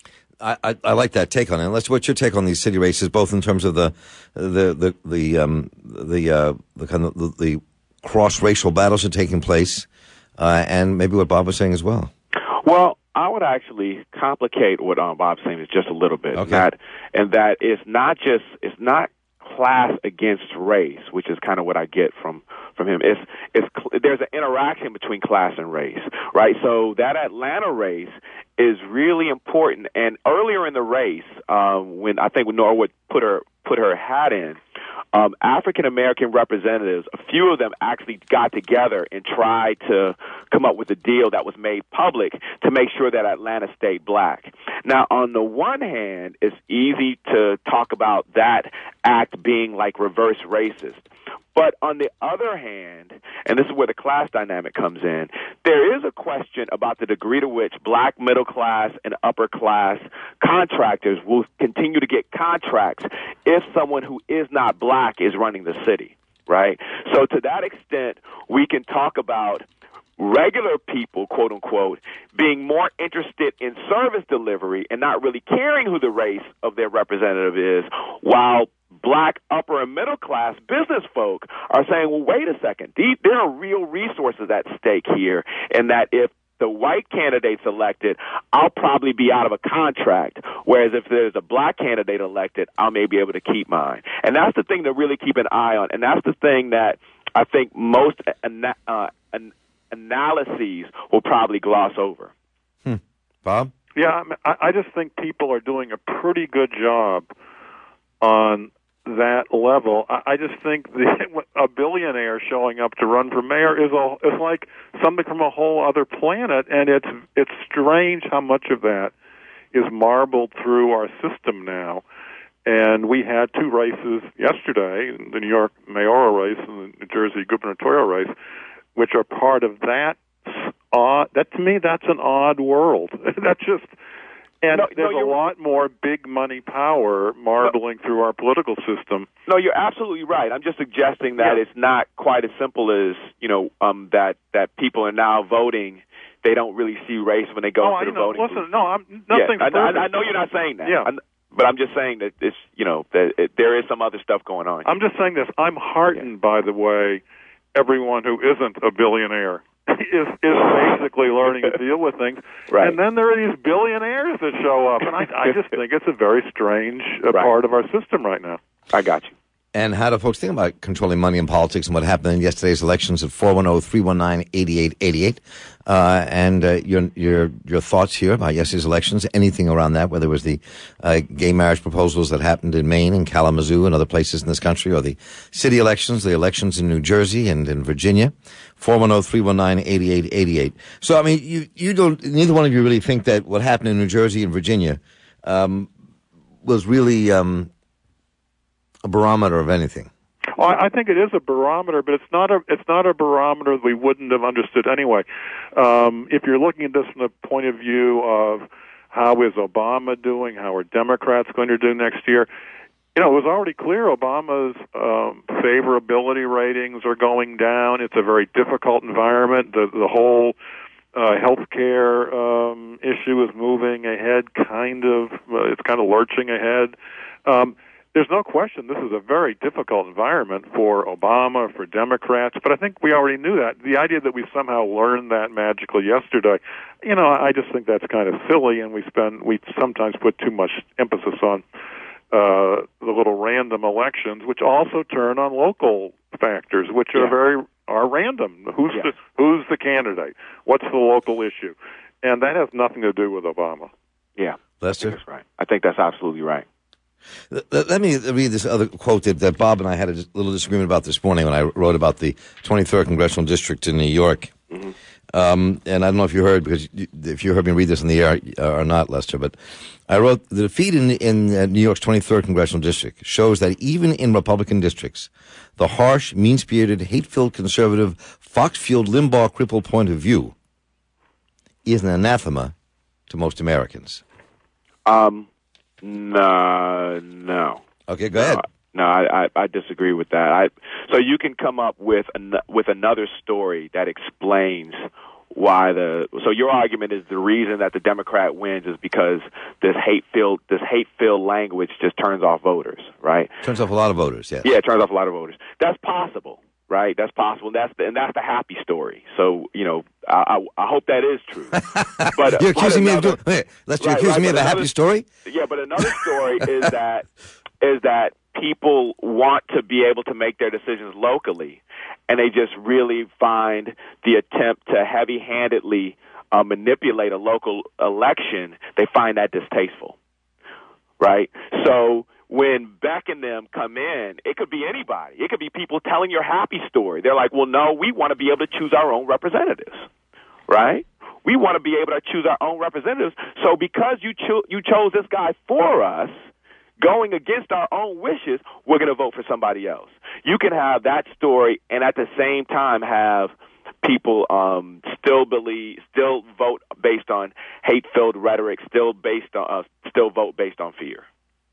Speaker 1: I, I, I like that take on it. Let's, what's your take on these city races, both in terms of the the the the um, the, uh, the kind of the, the cross racial battles that are taking place, uh, and maybe what Bob was saying as well?
Speaker 6: Well, I would actually complicate what um, Bob's saying just a little bit,
Speaker 1: okay.
Speaker 6: that, and that it's not just it's not class against race, which is kind of what I get from from him. It's it's there's an interaction between class and race, right? So that Atlanta race is really important. And earlier in the race, um, when I think when Norwood put her put her hat in, um, African American representatives, a few of them actually got together and tried to come up with a deal that was made public to make sure that Atlanta stayed black. Now, on the one hand, it's easy to talk about that act being like reverse racist. But on the other hand, and this is where the class dynamic comes in, there is a question about the degree to which black middle class and upper class contractors will continue to get contracts if someone who is not black is running the city, right? So to that extent, we can talk about regular people, quote unquote, being more interested in service delivery and not really caring who the race of their representative is, while black upper and middle class business folk are saying, well, wait a second, these, there are real resources at stake here, and that if the white candidate's elected, I'll probably be out of a contract, whereas if there's a black candidate elected, I may be able to keep mine. And that's the thing to really keep an eye on, and that's the thing that I think most ana- uh, an- analyses will probably gloss over.
Speaker 1: Hmm. Bob?
Speaker 4: Yeah, I, I just think people are doing a pretty good job on that level. I, I just think the, a billionaire showing up to run for mayor is a, is like something from a whole other planet, and it's it's strange how much of that is marbled through our system now. And we had two races yesterday, the New York mayoral race and the New Jersey gubernatorial race, which are part of that odd, that to me, that's an odd world. That's just, And
Speaker 6: no,
Speaker 4: there's
Speaker 6: no,
Speaker 4: a lot more big money power marbling no, through our political system.
Speaker 6: No, you're absolutely right. I'm just suggesting that yeah. it's not quite as simple as, you know, um, that, that people are now voting. They don't really see race when they go
Speaker 4: oh,
Speaker 6: to the
Speaker 4: know.
Speaker 6: voting
Speaker 4: Listen,
Speaker 6: booth.
Speaker 4: no, I'm, nothing's
Speaker 6: yeah, I,
Speaker 4: perfect.
Speaker 6: I, I know you're not saying that.
Speaker 4: Yeah.
Speaker 6: I'm, but I'm just saying that it's, you know, that it, there is some other stuff going on.
Speaker 4: I'm just saying this. I'm heartened yeah. by the way everyone who isn't a billionaire is is basically learning to deal with things.
Speaker 6: Right.
Speaker 4: And then there are these billionaires that show up, and I, I just think it's a very strange uh, right. part of our system right now.
Speaker 6: I got you.
Speaker 1: And how do folks think about controlling money in politics and what happened in yesterday's elections at four one zero, three one nine, eight eight eight eight? Uh, and uh, your your your thoughts here about yesterday's elections, anything around that, whether it was the uh, gay marriage proposals that happened in Maine and Kalamazoo and other places in this country, or the city elections, the elections in New Jersey and in Virginia. four one zero, three one nine, eight eight eight eight. So, I mean, you, you don't, neither one of you really think that what happened in New Jersey and Virginia um, was really um, a barometer of anything.
Speaker 4: Well, I think it is a barometer, but it's not a it's not a barometer that we wouldn't have understood anyway. Um, if you're looking at this from the point of view of how is Obama doing, how are Democrats going to do next year, you know, it was already clear Obama's um, favorability ratings are going down. It's a very difficult environment. The the whole uh, health care um, issue is moving ahead, kind of. Uh, it's kind of lurching ahead. Um, There's no question this is a very difficult environment for Obama, for Democrats, but I think we already knew that. The idea that we somehow learned that magically yesterday, you know, I just think that's kind of silly, and we spend we sometimes put too much emphasis on uh, the little random elections, which also turn on local factors, which are
Speaker 6: yeah.
Speaker 4: very are random. Who's
Speaker 6: yes.
Speaker 4: the who's the candidate? What's the local issue? And that has nothing to do with Obama.
Speaker 6: Yeah,
Speaker 1: Lester?
Speaker 6: I think that's right. I think that's absolutely right.
Speaker 1: Let me read this other quote that, that Bob and I had a little disagreement about this morning when I wrote about the twenty-third Congressional District in New York. Mm-hmm. Um, and I don't know if you heard, because you, if you heard me read this in the air or not, Lester, but I wrote, the defeat in, in uh, New York's twenty-third Congressional District shows that even in Republican districts, the harsh, mean-spirited, hate-filled, conservative, Fox-fueled, Limbaugh-crippled point of view is an anathema to most Americans.
Speaker 6: Um... No, no.
Speaker 1: Okay, go ahead.
Speaker 6: No, I, I, I disagree with that. I, so you can come up with an, with another story that explains why the. So your argument is the reason that the Democrat wins is because this hate-filled this hate-filled language just turns off voters, right?
Speaker 1: Turns off a lot of voters. Yes.
Speaker 6: Yeah, it turns off a lot of voters. That's possible. Right, that's possible. That's the, and that's the happy story. So you know, I, I, I hope that is true. But
Speaker 1: you're accusing
Speaker 6: but another,
Speaker 1: me of doing. Wait, Lester, you're
Speaker 6: right,
Speaker 1: accusing
Speaker 6: right,
Speaker 1: me of a
Speaker 6: another,
Speaker 1: happy story.
Speaker 6: Yeah, but another story is that is that people want to be able to make their decisions locally, and they just really find the attempt to heavy-handedly uh, manipulate a local election. They find that distasteful. Right, so. When Beck and them come in, it could be anybody. It could be people telling your happy story. They're like, well, no, we want to be able to choose our own representatives, right? We want to be able to choose our own representatives. So because you cho- you chose this guy for us, going against our own wishes, we're going to vote for somebody else. You can have that story and at the same time have people um, still believe, still vote based on hate-filled rhetoric, still based on, uh, still vote based on fear.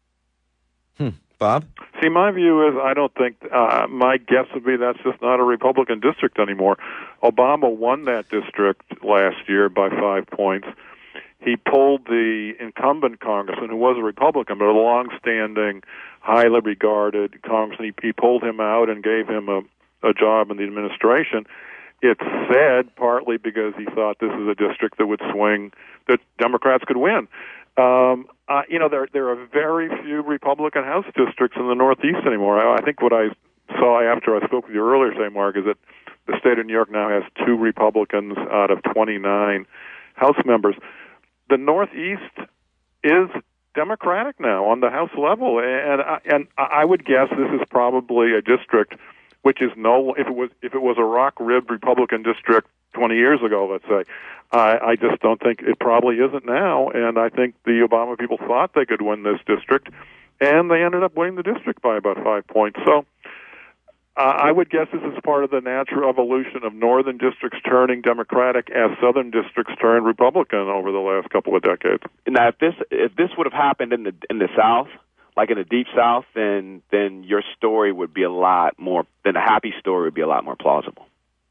Speaker 1: Hmm. Bob?
Speaker 4: See, my view is I don't think, uh, my guess would be that's just not a Republican district anymore. Obama won that district last year by five points. He pulled the incumbent congressman, who was a Republican, but a long-standing, highly regarded congressman. He, he pulled him out and gave him a, a job in the administration. It's said partly because he thought this is a district that would swing, that Democrats could win. Um, uh, you know, there there are very few Republican House districts in the Northeast anymore. I, I think what I saw after I spoke with you earlier, say, Mark, is that the state of New York now has two Republicans out of twenty-nine House members. The Northeast is Democratic now on the House level, and I, and I would guess this is probably a district which is no. If it was if it was a rock-ribbed Republican district twenty years ago, let's say. I, I just don't think it probably isn't now, and I think the Obama people thought they could win this district, and they ended up winning the district by about five points. So Uh, I would guess this is part of the natural evolution of northern districts turning Democratic as southern districts turned Republican over the last couple of decades.
Speaker 6: Now, if this if this would have happened in the in the South, like in the Deep South, then then your story would be a lot more. Then a happy story would be a lot more plausible.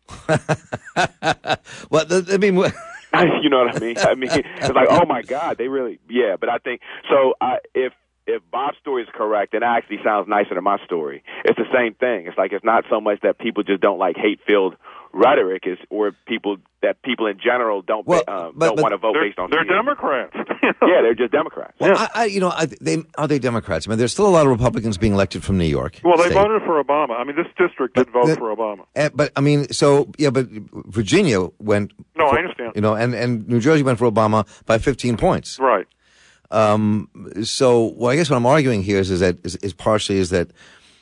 Speaker 1: Well, I mean,
Speaker 6: you know what I mean? I mean, it's like, oh my God, they really, yeah. But I think so. Uh, if if Bob's story is correct, and it actually sounds nicer than my story. It's the same thing. It's like it's not so much that people just don't like hate-filled rhetoric, is or people that people in general don't
Speaker 1: well,
Speaker 6: um,
Speaker 1: but,
Speaker 6: don't
Speaker 1: but
Speaker 6: want to vote
Speaker 4: they're,
Speaker 6: based on.
Speaker 4: They're
Speaker 6: fear.
Speaker 4: Democrats.
Speaker 6: Yeah, they're just Democrats.
Speaker 1: Well,
Speaker 4: yeah.
Speaker 1: I, I, you know, I, they are they Democrats? I mean, there's still a lot of Republicans being elected from New York.
Speaker 4: Well, they
Speaker 1: State.
Speaker 4: voted for Obama. I mean, this district did
Speaker 1: But
Speaker 4: vote
Speaker 1: the-
Speaker 4: for Obama.
Speaker 1: Uh, but I mean, so yeah, but Virginia went.
Speaker 4: No,
Speaker 1: for-
Speaker 4: I understand.
Speaker 1: You know, and, and New Jersey went for Obama by fifteen points.
Speaker 4: Right.
Speaker 1: Um, so, well, I guess what I'm arguing here is, is that is, is partially is that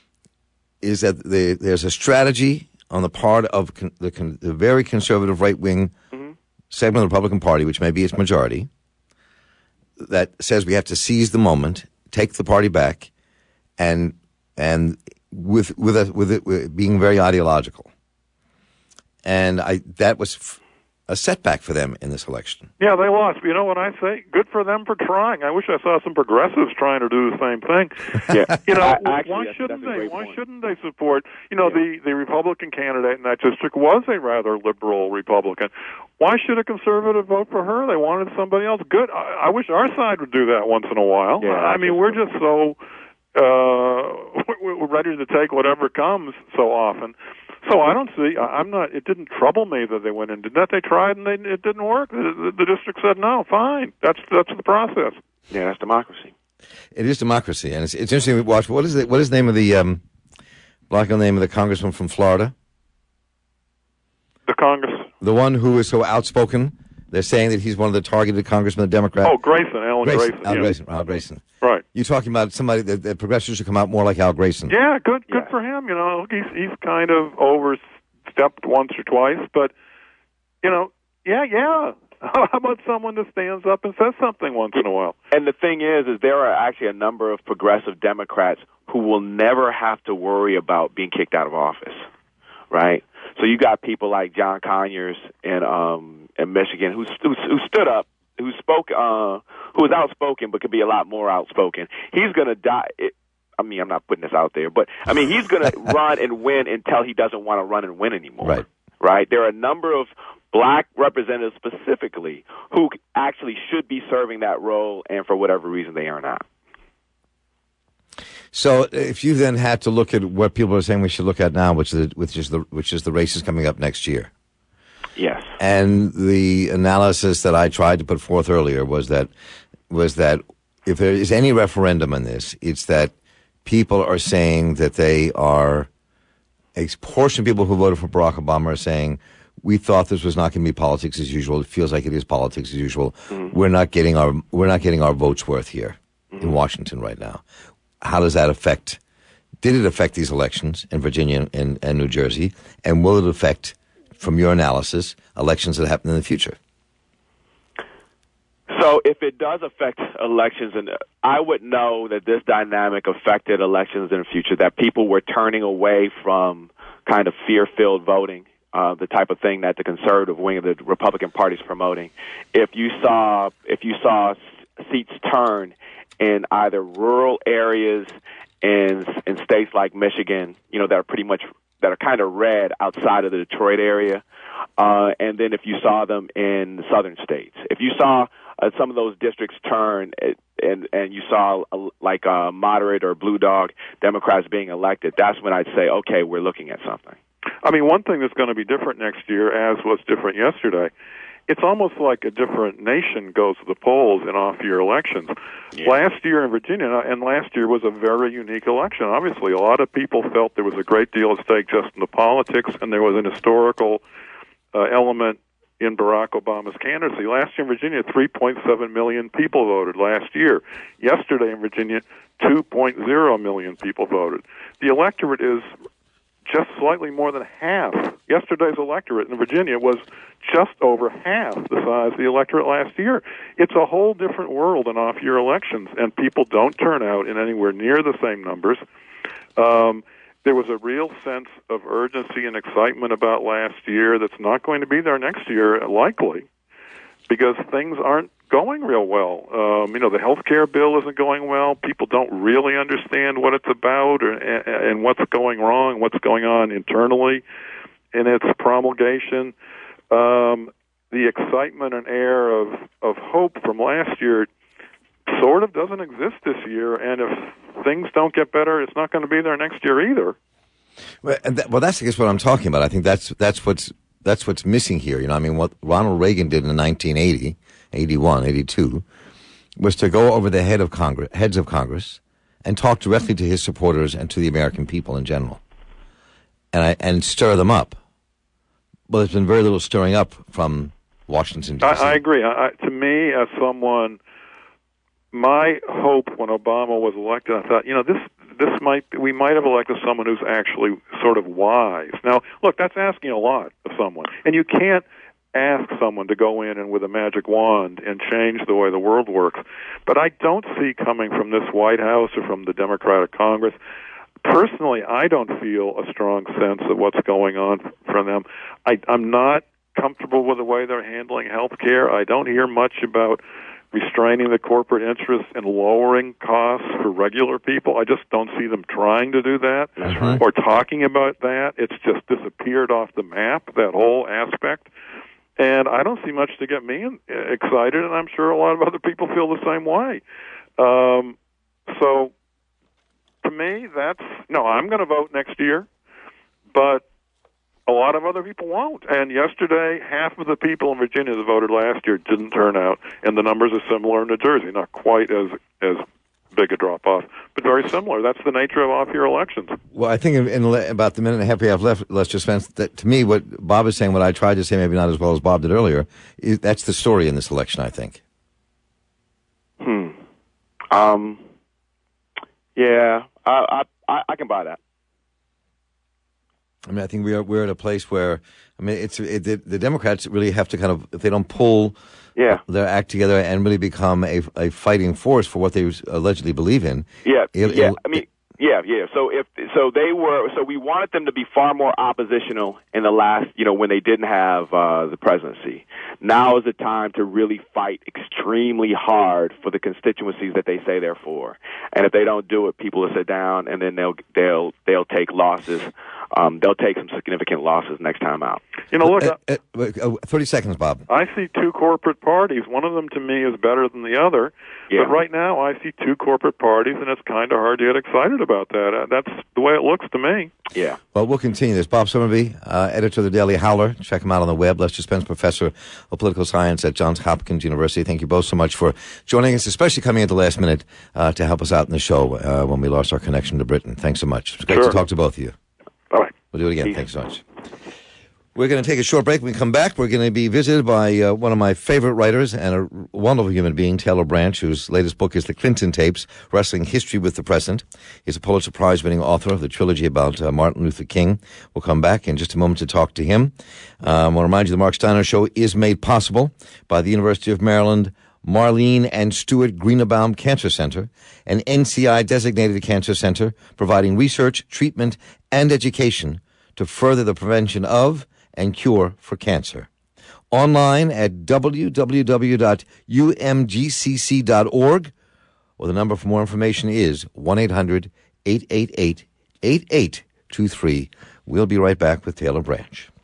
Speaker 1: is that the, there's a strategy on the part of con, the, con, the very conservative right wing
Speaker 4: Mm-hmm.
Speaker 1: segment of the Republican Party, which may be its majority, that says we have to seize the moment, take the party back, and and with with a, with it with being very ideological, and I that was f- a setback for them in this election.
Speaker 4: Yeah, they lost. You know what I say? Good for them for trying. I wish I saw some progressives trying to do the same thing.
Speaker 6: Yeah.
Speaker 4: You know,
Speaker 6: I- actually,
Speaker 4: why
Speaker 6: that's-
Speaker 4: shouldn't
Speaker 6: that's a
Speaker 4: they?
Speaker 6: great
Speaker 4: Why
Speaker 6: point.
Speaker 4: shouldn't they support? You know,
Speaker 6: Yeah.
Speaker 4: the the Republican candidate in that district was a rather liberal Republican. Why should a conservative vote for her? They wanted somebody else. Good. I, I wish our side would do that once in a while.
Speaker 6: Yeah,
Speaker 4: I mean, we're just so uh, we're ready to take whatever comes so often. So I don't see. I- I'm not. It didn't trouble me that they went in. Did that? They tried and they, it didn't work. The, the, the district said no. Fine. That's that's the process.
Speaker 6: Yeah, that's democracy.
Speaker 1: It is democracy, and it's, it's interesting to watch. What is the, what is the name of the um, black on the name of the congressman from Florida?
Speaker 4: The Congress.
Speaker 1: The one who is so outspoken. They're saying that he's one of the targeted congressmen of the Democrat.
Speaker 4: Oh, Grayson, Alan
Speaker 1: Grayson,
Speaker 4: Grayson.
Speaker 1: Al
Speaker 4: yeah.
Speaker 1: Grayson, Al Grayson.
Speaker 4: Right.
Speaker 1: You're talking about somebody that, that progressives should come out more like Al Grayson.
Speaker 4: Yeah, good. Good
Speaker 6: Yeah.
Speaker 4: for him. You know, he's he's kind of overstepped once or twice, but you know, yeah, yeah. How about someone that stands up and says something once in a while?
Speaker 6: And the thing is, is there are actually a number of progressive Democrats who will never have to worry about being kicked out of office, right? So you got people like John Conyers in um in Michigan who who, who stood up, who spoke, uh, who was outspoken, but could be a lot more outspoken. He's gonna die. It, I mean, I'm not putting this out there, but I mean, he's gonna run and win until he doesn't want to run and win anymore.
Speaker 1: Right.
Speaker 6: Right. There are a number of black representatives specifically who actually should be serving that role, and for whatever reason they are not.
Speaker 1: So if you then had to look at what people are saying we should look at now, which is the, which is the which is the races coming up next year,
Speaker 6: Yes.
Speaker 1: and the analysis that I tried to put forth earlier was that was that if there is any referendum in this, it's that people are saying that they are a portion of people who voted for Barack Obama are saying we thought this was not going to be politics as usual. It feels like it is politics as usual. Mm-hmm. We're not getting our we're not getting our votes worth here mm-hmm. in Washington right now. How does that affect? Did it affect these elections in Virginia and, and New Jersey? And will it affect, from your analysis, elections that happen in the future?
Speaker 6: So if it does affect elections, and I would know that this dynamic affected elections in the future, that people were turning away from kind of fear-filled voting, uh, the type of thing that the conservative wing of the Republican Party is promoting. If you saw, if you saw seats turn in either rural areas in in states like Michigan, you know, that are pretty much that are kind of red outside of the Detroit area, uh, and then if you saw them in the southern states, if you saw uh, some of those districts turn and and you saw uh, like uh, moderate or blue dog Democrats being elected, that's when I'd say, okay, we're looking at something.
Speaker 4: I mean, one thing that's going to be different next year, as was different yesterday, it's almost like a different nation goes to the polls in off-year elections. Yeah. Last year in Virginia, and last year was a very unique election. Obviously, a lot of people felt there was a great deal at stake just in the politics, and there was an historical uh, element in Barack Obama's candidacy. Last year in Virginia, three point seven million people voted last year. Yesterday in Virginia, two point oh million people voted. The electorate is just slightly more than half. Yesterday's electorate in Virginia was just over half the size of the electorate last year. It's a whole different world in off-year elections, and people don't turn out in anywhere near the same numbers. Um, there was a real sense of urgency and excitement about last year that's not going to be there next year, likely, because things aren't going real well. Um, you know, the health care bill isn't going well. People don't really understand what it's about or, and, and what's going wrong, what's going on internally in its promulgation. Um, the excitement and air of, of hope from last year sort of doesn't exist this year, and if things don't get better, it's not going to be there next year either.
Speaker 1: Well, and that, well, that's I guess what I'm talking about. I think that's that's what's that's what's missing here. You know, I mean, what Ronald Reagan did in nineteen eighty, eighty-one, eighty-two was to go over the head of Congress, heads of Congress, and talk directly to his supporters and to the American people in general, and I, and stir them up. Well, there's been very little stirring up from Washington, D C
Speaker 4: I, I agree. I, to me, as someone, my hope when Obama was elected, I thought, you know, this this might we might have elected someone who's actually sort of wise. Now, look, that's asking a lot of someone, and you can't ask someone to go in and with a magic wand and change the way the world works. But I don't see coming from this White House or from the Democratic Congress. Personally, I don't feel a strong sense of what's going on from them. I, I'm not comfortable with the way they're handling health care. I don't hear much about restraining the corporate interests and lowering costs for regular people. I just don't see them trying to do that
Speaker 1: Mm-hmm.
Speaker 4: or talking about that. It's just disappeared off the map, that whole aspect. And I don't see much to get me excited, and I'm sure a lot of other people feel the same way. Um, so, to me, that's, no, I'm going to vote next year, but a lot of other people won't. And yesterday, half of the people in Virginia that voted last year didn't turn out, and the numbers are similar in New Jersey. Not quite as as big a drop-off, but very similar. That's the nature of off-year elections.
Speaker 1: Well, I think in, in le- about the minute and a half we have left, Lester Spence, that to me, what Bob is saying, what I tried to say, maybe not as well as Bob did earlier, is that's the story in this election, I think.
Speaker 6: Hmm. Um. Yeah, I I, I can buy that.
Speaker 1: I mean, I think we are we're at a place where, I mean, it's it, the, the Democrats really have to kind of, if they don't pull
Speaker 6: Yeah.
Speaker 1: their act together and really become a, a fighting force for what they allegedly believe in.
Speaker 6: Yeah,
Speaker 1: It-
Speaker 6: yeah.
Speaker 1: it'll-
Speaker 6: I mean, yeah, yeah. So if so, they were. So we wanted them to be far more oppositional in the last, you know, when they didn't have uh, the presidency. Now is the time to really fight extremely hard for the constituencies that they say they're for. And if they don't do it, people will sit down and then they'll they'll they'll take losses. Um, they'll take some significant losses next time out.
Speaker 4: You know, look,
Speaker 1: Uh, uh, uh, thirty seconds, Bob.
Speaker 4: I see two corporate parties. One of them, to me, is better than the other.
Speaker 6: Yeah.
Speaker 4: But right now, I see two corporate parties, and it's kind of hard to get excited about that. Uh, that's the way it looks to me.
Speaker 6: Yeah.
Speaker 1: Well, we'll continue this. Bob Summerby, uh, editor of the Daily Howler. Check him out on the web. Lester Spence, professor of political science at Johns Hopkins University. Thank you both so much for joining us, especially coming at the last minute uh, to help us out in the show uh, when we lost our connection to Britain. Thanks so much. It's great
Speaker 4: Sure.
Speaker 1: to talk to both of you.
Speaker 4: All right.
Speaker 1: We'll do it again.
Speaker 6: Peace.
Speaker 1: Thanks so much. We're going to take a short break. When we come back, we're going to be visited by uh, one of my favorite writers and a wonderful human being, Taylor Branch, whose latest book is The Clinton Tapes, Wrestling History with the Present. He's a Pulitzer Prize-winning author of the trilogy about uh, Martin Luther King. We'll come back in just a moment to talk to him. Um, I want to remind you the Mark Steiner Show is made possible by the University of Maryland Marlene and Stuart Greenebaum Cancer Center, an N C I-designated cancer center providing research, treatment, and education to further the prevention of and cure for cancer. Online at w w w dot u m g c c dot org, or the number for more information is one eight hundred eight eight eight eight eight two three. We'll be right back with Taylor Branch.